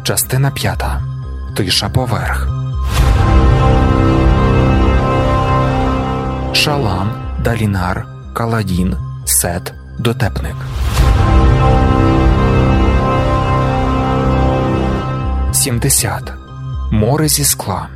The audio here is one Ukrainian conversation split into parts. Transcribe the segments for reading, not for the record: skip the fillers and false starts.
Частина 5. Тиша поверх. Шалан, Далінар, Каладін, Сет, Дотепник. 70. Море зі скла.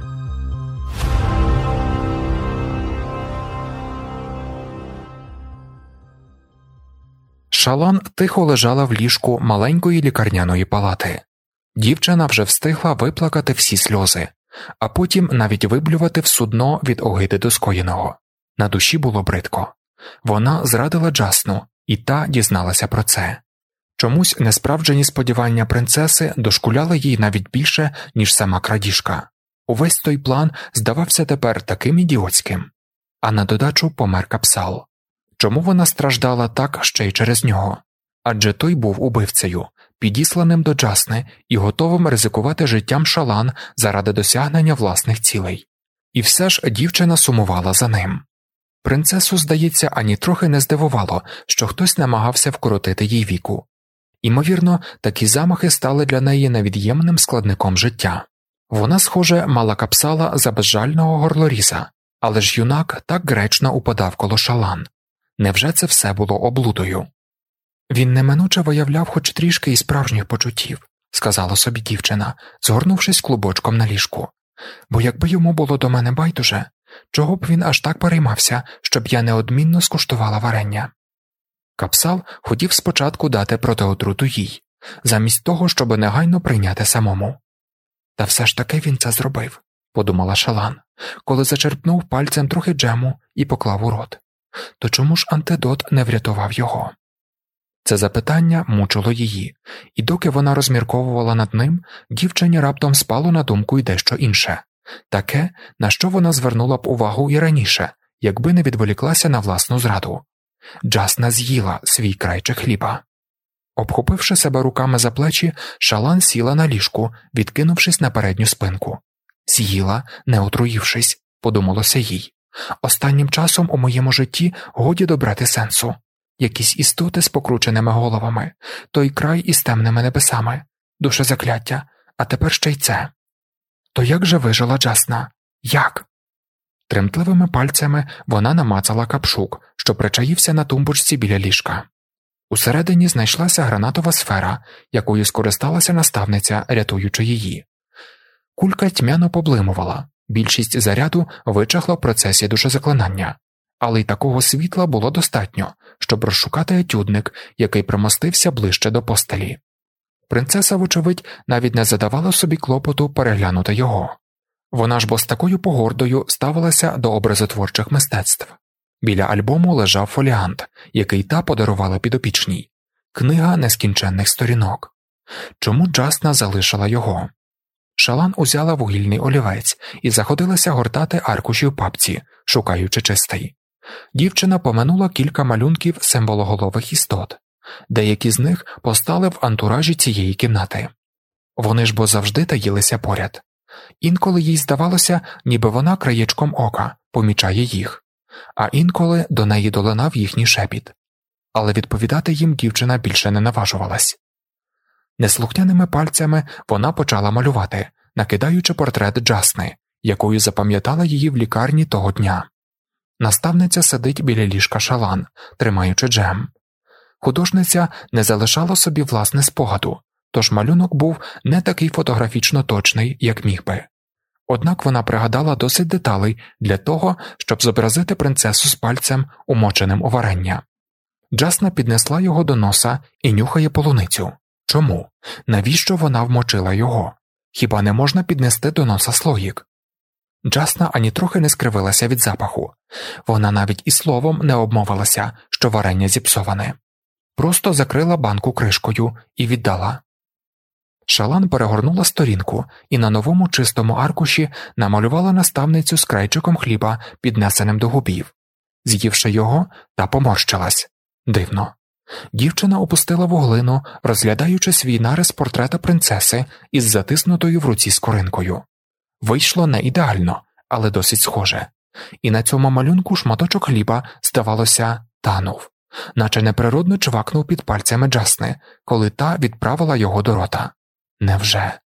Шалан тихо лежала в ліжку маленької лікарняної палати. Дівчина вже встигла виплакати всі сльози, а потім навіть виблювати в судно від огиди до скоєного. На душі було бридко. Вона зрадила Джасну, і та дізналася про це. Чомусь несправджені сподівання принцеси дошкуляли їй навіть більше, ніж сама крадіжка. Увесь той план здавався тепер таким ідіотським. А на додачу помер Капсал. Чому вона страждала так ще й через нього? Адже той був убивцею, підісланим до Джасни і готовим ризикувати життям Шалан заради досягнення власних цілей. І все ж дівчина сумувала за ним. Принцесу, здається, ані трохи не здивувало, що хтось намагався вкоротити їй віку. Імовірно, такі замахи стали для неї невід'ємним складником життя. Вона, схоже, мала Капсала за безжального горлоріза, але ж юнак так гречно упадав коло Шалан. Невже це все було облудою? «Він неминуче виявляв хоч трішки і справжніх почуттів», – сказала собі дівчина, згорнувшись клубочком на ліжку. «Бо якби йому було до мене байдуже, чого б він аж так переймався, щоб я неодмінно скуштувала варення?» Капсал хотів спочатку дати протиотруту їй, замість того, щоб негайно прийняти самому. «Та все ж таки він це зробив», – подумала Шалан, коли зачерпнув пальцем трохи джему і поклав у рот. То чому ж антидот не врятував його? Це запитання мучило її, і доки вона розмірковувала над ним, дівчині раптом спало на думку й дещо інше. Таке, на що вона звернула б увагу і раніше, якби не відволіклася на власну зраду. Джасна з'їла свій крайчик хліба. Обхопивши себе руками за плечі, Шалан сіла на ліжку, відкинувшись на передню спинку. З'їла, не отруївшись, подумалося їй. Останнім часом у моєму житті годі добрати сенсу. Якісь істоти з покрученими головами, той край із темними небесами, душезакляття, а тепер ще й це. То як же вижила Джасна? Як? Тремтливими пальцями вона намацала капшук, що причаївся на тумбочці біля ліжка. Усередині знайшлася гранатова сфера, якою скористалася наставниця, рятуючи її. Кулька тьмяно поблимувала, більшість заряду вичахла в процесі душезаклинання. Але й такого світла було достатньо, щоб розшукати етюдник, який примостився ближче до постелі. Принцеса, вочевидь, навіть не задавала собі клопоту переглянути його. Вона ж бо з такою погордою ставилася до образотворчих мистецтв. Біля альбому лежав фоліант, який та подарувала підопічній. Книга нескінченних сторінок. Чому Джасна залишила його? Шалан узяла вугільний олівець і заходилася гортати аркуші в папці, шукаючи чистий. Дівчина поминула кілька малюнків символоголових істот. Деякі з них постали в антуражі цієї кімнати. Вони ж бо завжди таїлися поряд. Інколи їй здавалося, ніби вона краєчком ока помічає їх, а інколи до неї долинав їхній шепіт. Але відповідати їм дівчина більше не наважувалась. Неслухняними пальцями вона почала малювати, накидаючи портрет Джасни, якою запам'ятала її в лікарні того дня. Наставниця сидить біля ліжка Шалан, тримаючи джем. Художниця не залишала собі власне спогаду, тож малюнок був не такий фотографічно точний, як міг би. Однак вона пригадала досить деталей для того, щоб зобразити принцесу з пальцем, умоченим у варення. Джасна піднесла його до носа і нюхає полуницю. Чому? Навіщо вона вмочила його? Хіба не можна піднести до носа слоїк? Джасна ані трохи не скривилася від запаху. Вона навіть і словом не обмовилася, що варення зіпсоване. Просто закрила банку кришкою і віддала. Шалан перегорнула сторінку і на новому чистому аркуші намалювала наставницю з крайчиком хліба, піднесеним до губів. З'ївши його, та поморщилась. Дивно. Дівчина опустила вуглину, розглядаючи свій нарис портрета принцеси із затиснутою в руці скоринкою. Вийшло не ідеально, але досить схоже. І на цьому малюнку шматочок хліба, здавалося, танув, наче неприродно чвакнув під пальцями Джасни, коли та відправила його до рота. Невже?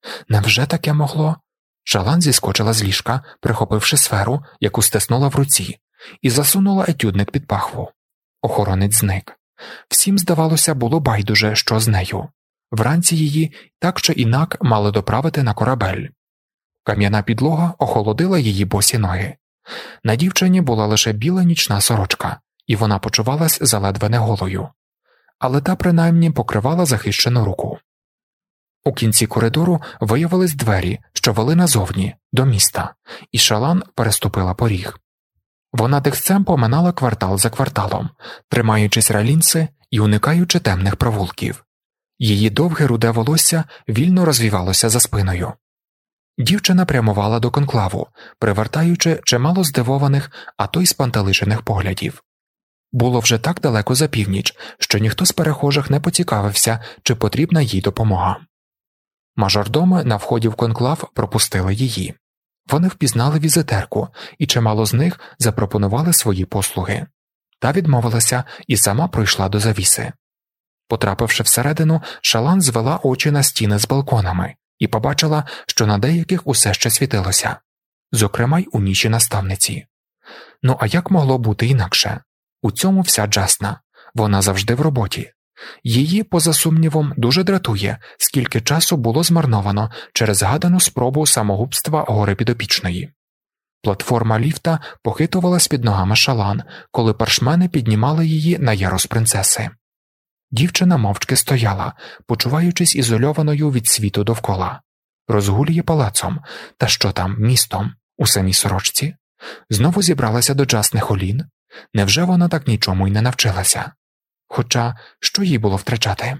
Невже таке могло? Шалан зіскочила з ліжка, прихопивши сферу, яку стиснула в руці, і засунула етюдник під пахву. Охоронець зник. Всім, здавалося, було байдуже, що з нею. Вранці її так чи інак мали доправити на корабель. Кам'яна підлога охолодила її босі ноги. На дівчині була лише біла нічна сорочка, і вона почувалась заледве не голою. Але та принаймні покривала захищену руку. У кінці коридору виявились двері, що вели назовні, до міста, і Шалан переступила поріг. Вона тихцем поминала квартал за кварталом, тримаючись ралінси і уникаючи темних провулків. Її довге руде волосся вільно розвівалося за спиною. Дівчина прямувала до конклаву, привертаючи чимало здивованих, а то й спантеличених поглядів. Було вже так далеко за північ, що ніхто з перехожих не поцікавився, чи потрібна їй допомога. Мажордоми на вході в конклав пропустили її. Вони впізнали візитерку, і чимало з них запропонували свої послуги. Та відмовилася і сама пройшла до завіси. Потрапивши всередину, Шалан звела очі на стіни з балконами і побачила, що на деяких усе ще світилося. Зокрема й у ніші наставниці. Ну а як могло бути інакше? У цьому вся Джасна. Вона завжди в роботі. Її, поза сумнівом, дуже дратує, скільки часу було змарновано через згадану спробу самогубства гори підопічної. Платформа ліфта похитувалась під ногами Шалан, коли паршмени піднімали її на ярус принцеси. Дівчина мовчки стояла, почуваючись ізольованою від світу довкола. Розгулює палацом, та що там, містом, у самій сорочці? Знову зібралася до Джасни Холін? Невже вона так нічому й не навчилася? Хоча, що їй було втрачати?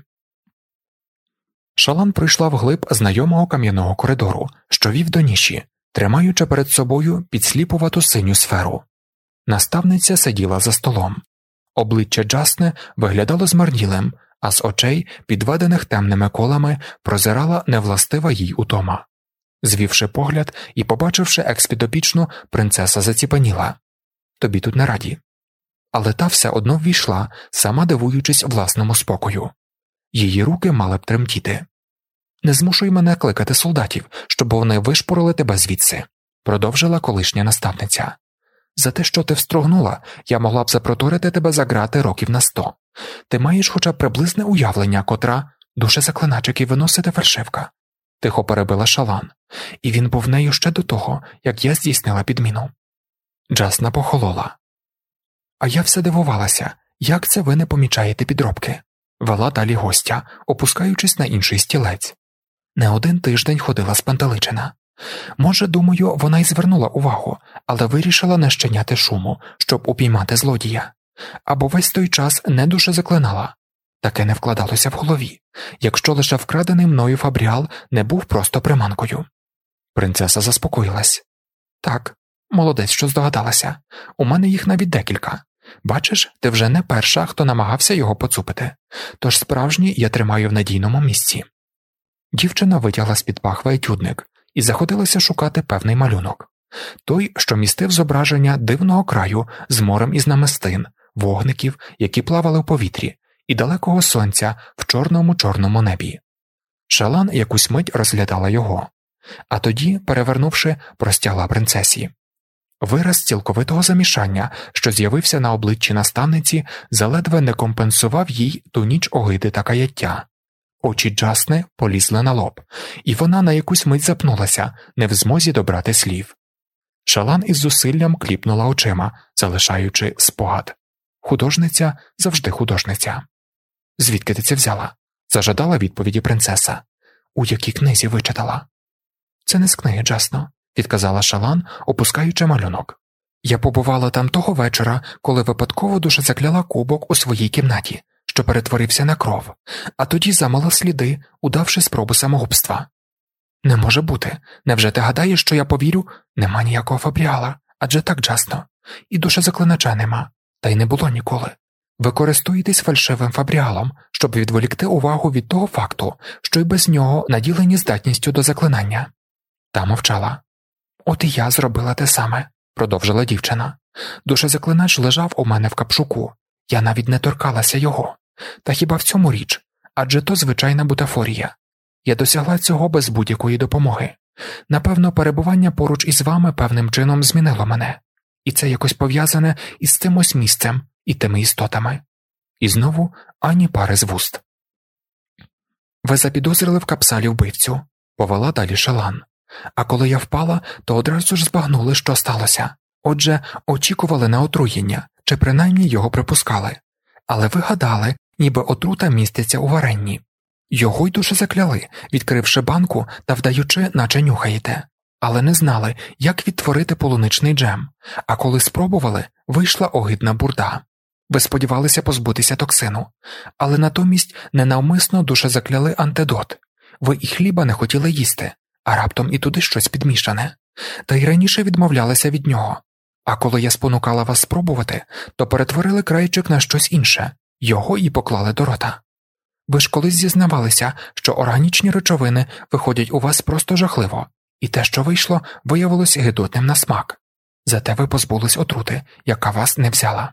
Шалан прийшла вглиб знайомого кам'яного коридору, що вів до ніші, тримаючи перед собою підсліпувату синю сферу. Наставниця сиділа за столом. Обличчя Джасни виглядало змарнілим, а з очей, підведених темними колами, прозирала невластива їй утома. Звівши погляд і побачивши екс-підопічну, принцеса заціпеніла. «Тобі тут не раді». Але та все одно ввійшла, сама дивуючись власному спокою. Її руки мали б тремтіти. «Не змушуй мене кликати солдатів, щоб вони вишпорили тебе звідси», – продовжила колишня наставниця. «За те, що ти встрогнула, я могла б запроторити тебе за грати років на 100. Ти маєш хоча б приблизне уявлення, котра душезаклинач, який виносите фальшивка», – тихо перебила Шалан. «І він був нею ще до того, як я здійснила підміну». Джасна похолола. «А я все дивувалася, як це ви не помічаєте підробки?» – вела далі гостя, опускаючись на інший стілець. Не один тиждень ходила спантеличена. Може, думаю, вона й звернула увагу, але вирішила не щиняти шуму, щоб упіймати злодія. Або весь той час не дуже заклинала. Таке не вкладалося в голові, якщо лише вкрадений мною фабріал не був просто приманкою. Принцеса заспокоїлась. «Так, молодець, що здогадалася. У мене їх навіть декілька. Бачиш, ти вже не перша, хто намагався його поцупити. Тож справжній я тримаю в надійному місці». Дівчина витягла з-під пахви етюдник і заходилася шукати певний малюнок. Той, що містив зображення дивного краю з морем із намистин, вогників, які плавали в повітрі, і далекого сонця в чорному небі. Шалан якусь мить розглядала його, а тоді, перевернувши, простягла принцесі. Вираз цілковитого замішання, що з'явився на обличчі наставниці, заледве не компенсував їй ту ніч огиди та каяття. Очі Джасни полізли на лоб, і вона на якусь мить запнулася, не в змозі добрати слів. Шалан із зусиллям кліпнула очима, залишаючи спогад. Художниця завжди художниця. «Звідки ти це взяла?» – зажадала відповіді принцеса. «У якій книзі вичитала?» «Це не з книги, Джасно», – відказала Шалан, опускаючи малюнок. «Я побувала там того вечора, коли випадково дуже закляла кубок у своїй кімнаті, що перетворився на кров, а тоді замила сліди, удавши спробу самогубства». «Не може бути. Невже ти гадаєш, що я повірю? Нема ніякого фабріала, адже так, Джасно. І душезаклинача нема, та й не було ніколи. Ви користуєтесь фальшивим фабріалом, щоб відволікти увагу від того факту, що й без нього наділені здатністю до заклинання». Та мовчала. «От і я зробила те саме», – продовжила дівчина. «Душезаклинач лежав у мене в капшуку. Я навіть не торкалася його. Та хіба в цьому річ? Адже то звичайна бутафорія. Я досягла цього без будь-якої допомоги. Напевно, перебування поруч із вами певним чином змінило мене. І це якось пов'язане із тим ось місцем і тими істотами. І знову ані пари з вуст. Ви запідозрили в Капсалі вбивцю, повела далі Шалан. А коли я впала, то одразу ж збагнули, що сталося. Отже, очікували на отруєння, чи принаймні його припускали. Але ви гадали, ніби отрута міститься у варенні. Його й дуже закляли, відкривши банку та вдаючи, наче нюхаєте. Але не знали, як відтворити полуничний джем, а коли спробували, вийшла огидна бурда. Ви сподівалися позбутися токсину, але натомість ненавмисно дуже закляли антидот. Ви і хліба не хотіли їсти, а раптом і туди щось підмішане. Та й раніше відмовлялися від нього. А коли я спонукала вас спробувати, то перетворили крайчик на щось інше, його і поклали до рота. Ви ж колись зізнавалися, що органічні речовини виходять у вас просто жахливо, і те, що вийшло, виявилось гидотним на смак. Зате ви позбулись отрути, яка вас не взяла.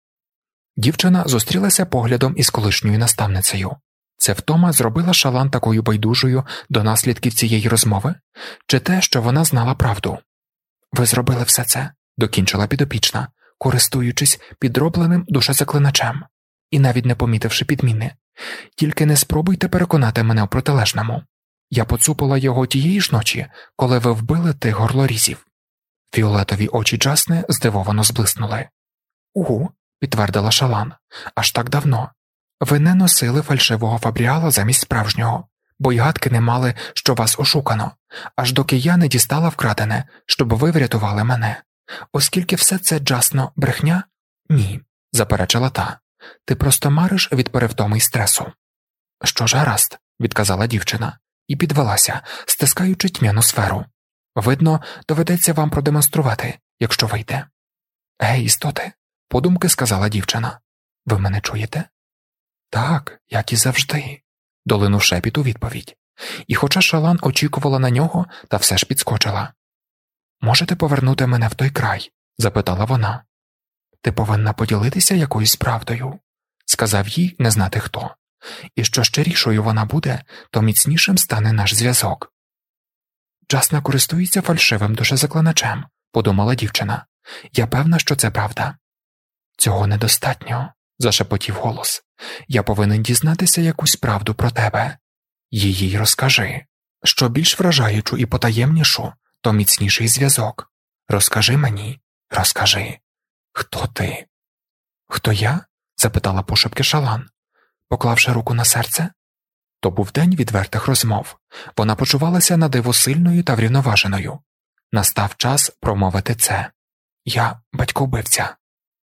Дівчина зустрілася поглядом із колишньою наставницею. Це втома зробила Шалан такою байдужою до наслідків цієї розмови? Чи те, що вона знала правду? Ви зробили все це, докінчила підопічна, користуючись підробленим душезаклиначем, і навіть не помітивши підміни. Тільки не спробуйте переконати мене в протилежному. Я поцупила його тієї ж ночі, коли ви вбили тих горлорізів. Фіолетові очі Джасни здивовано зблиснули. Угу, підтвердила Шалан, аж так давно. Ви не носили фальшивого фабріала замість справжнього, бо й гадки не мали, що вас ошукано, аж доки я не дістала вкрадене, щоб ви врятували мене. Оскільки все це, Джасно, брехня? Ні, заперечила та. Ти просто мариш від перевтоми й стресу. Що ж, гаразд, відказала дівчина, і підвелася, стискаючи тьмяну сферу. Видно, доведеться вам продемонструвати, якщо вийде. Гей, істоти, подумки сказала дівчина. Ви мене чуєте? Так, як і завжди, долинув шепіт у відповідь. І хоча Шалан очікувала на нього, та все ж підскочила. Можете повернути мене в той край? Запитала вона. Ти повинна поділитися якоюсь правдою, сказав їй не знати хто. І що щирішою вона буде, то міцнішим стане наш зв'язок. Джасна користується фальшивим душезаклиначем, подумала дівчина. Я певна, що це правда. Цього недостатньо, зашепотів голос. Я повинен дізнатися якусь правду про тебе. Їй розкажи. Що більш вражаючу і потаємнішу, то міцніший зв'язок. Розкажи мені, розкажи. Хто ти? Хто я? Запитала пошепки Шалан, поклавши руку на серце. То був день відвертих розмов. Вона почувалася на диво сильною та врівноваженою. Настав час промовити це. Я батько-вбивця.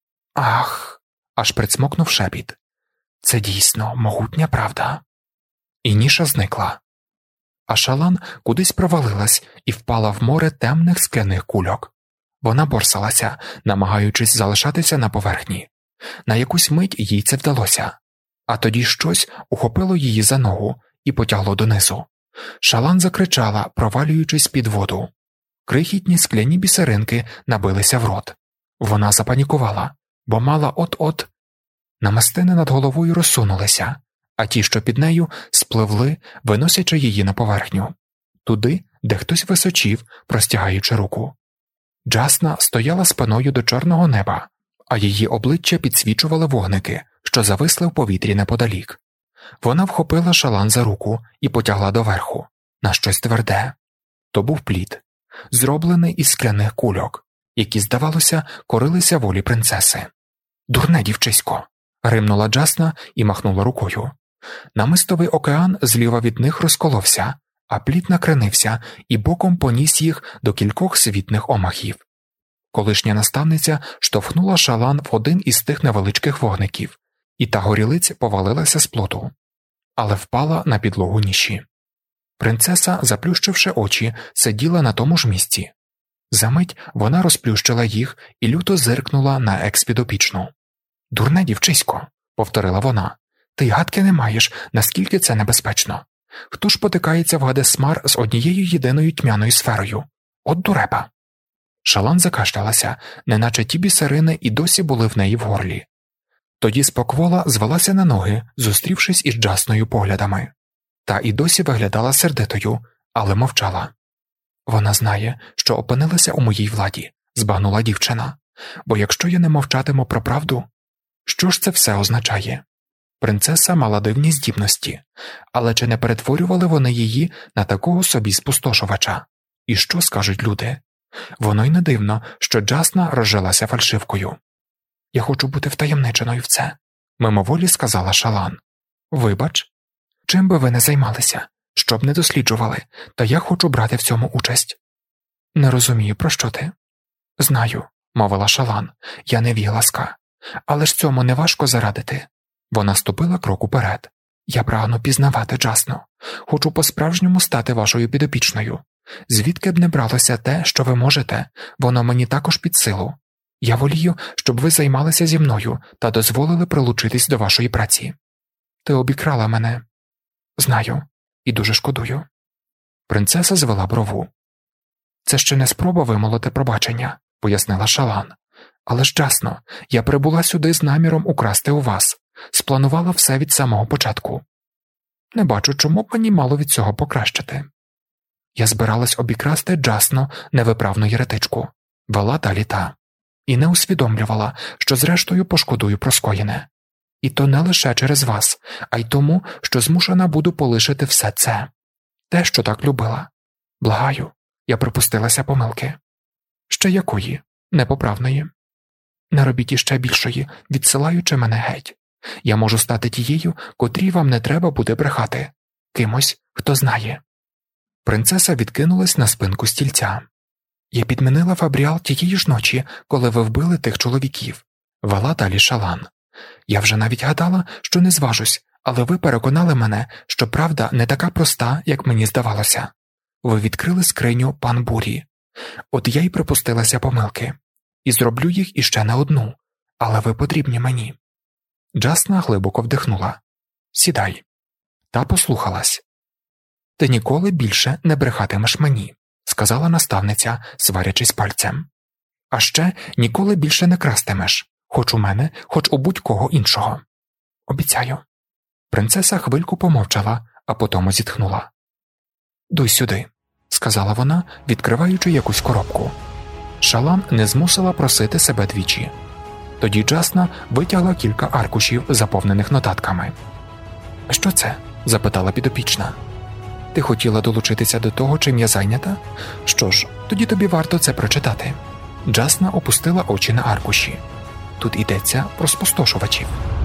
Ах, аж прицмокнув шепіт. Це дійсно могутня правда. І ніша зникла. А Шалан кудись провалилась і впала в море темних скляних кульок. Вона борсалася, намагаючись залишатися на поверхні. На якусь мить їй це вдалося. А тоді щось ухопило її за ногу і потягло донизу. Шалан закричала, провалюючись під воду. Крихітні скляні бісеринки набилися в рот. Вона запанікувала, бо мала от-от. Намистини над головою розсунулися, а ті, що під нею, спливли, виносячи її на поверхню. Туди, де хтось височів, простягаючи руку. Джасна стояла спиною до чорного неба, а її обличчя підсвічували вогники, що зависли в повітрі неподалік. Вона вхопила Шалан за руку і потягла доверху, на щось тверде. То був плід, зроблений із скляних кульок, які, здавалося, корилися волі принцеси. «Дурне дівчисько!» – гримнула Джасна і махнула рукою. Намистовий океан зліва від них розколовся, а плід накренився і боком поніс їх до кількох світних омахів. Колишня наставниця штовхнула Шалан в один із тих невеличких вогників, і та горілиць повалилася з плоту, але впала на підлогу ніші. Принцеса, заплющивши очі, сиділа на тому ж місці. Замить вона розплющила їх і люто зиркнула на екс-підопічну. «Дурне дівчисько», – повторила вона, – «ти й гадки не маєш, наскільки це небезпечно. Хто ж потикається в Гадесмар з однією єдиною тьмяною сферою? От дурепа!» Шалан закашлялася, неначе ті бісерини і досі були в неї в горлі. Тоді споквола звелася на ноги, зустрівшись із Джасною поглядами. Та і досі виглядала сердитою, але мовчала. «Вона знає, що опинилася у моїй владі», – збагнула дівчина. «Бо якщо я не мовчатиму про правду, що ж це все означає?» Принцеса мала дивні здібності, але чи не перетворювали вони її на такого собі спустошувача? І що скажуть люди? Воно й не дивно, що Джасна розжилася фальшивкою. «Я хочу бути втаємниченою в це», – мимоволі сказала Шалан. «Вибач, чим би ви не займалися, що б не досліджували, та я хочу брати в цьому участь». «Не розумію, про що ти?» «Знаю», – мовила Шалан, – «я невігласка. Але ж цьому не важко зарадити». Вона ступила крок уперед. «Я прагну пізнавати, Джасно. Хочу по-справжньому стати вашою підопічною. Звідки б не бралося те, що ви можете, воно мені також під силу. Я волію, щоб ви займалися зі мною та дозволили прилучитись до вашої праці. Ти обікрала мене». «Знаю. І дуже шкодую». Принцеса звела брову. «Це ще не спроба вимолоти пробачення», – пояснила Шалан. «Але ж, Джасно, я прибула сюди з наміром украсти у вас. Спланувала все від самого початку. Не бачу, чому б мені мало від цього покращити. Я збиралась обікрасти Джасно, невиправну єретичку», – вела далі та. «І не усвідомлювала, що зрештою пошкодую про скоєне. І то не лише через вас, а й тому, що змушена буду полишити все це. Те, що так любила. Благаю, я припустилася помилки». «Ще якої? Непоправної?» «Не робіть іще більшої, відсилаючи мене геть. Я можу стати тією, котрій вам не треба буде брехати. Кимось, хто знає». Принцеса відкинулась на спинку стільця. «Я підмінила Фабріал тієї ж ночі, коли ви вбили тих чоловіків», – вела далі Шалан. «Я вже навіть гадала, що не зважусь, але ви переконали мене, що правда не така проста, як мені здавалося. Ви відкрили скриню пан Бурі. От я й припустилася помилки. І зроблю їх іще не одну, але ви потрібні мені». Джасна глибоко вдихнула. «Сідай». Та послухалась. «Ти ніколи більше не брехатимеш мені», – сказала наставниця, сварячись пальцем. «А ще ніколи більше не крастимеш, хоч у мене, хоч у будь-кого іншого». «Обіцяю». Принцеса хвильку помовчала, а потім зітхнула. «Дуй сюди», – сказала вона, відкриваючи якусь коробку. Шалан не змусила просити себе двічі. Тоді Джасна витягла кілька аркушів, заповнених нотатками. «Що це?» – запитала підопічна. «Ти хотіла долучитися до того, чим я зайнята? Що ж, тоді тобі варто це прочитати». Джасна опустила очі на аркуші. «Тут йдеться про спустошувачів».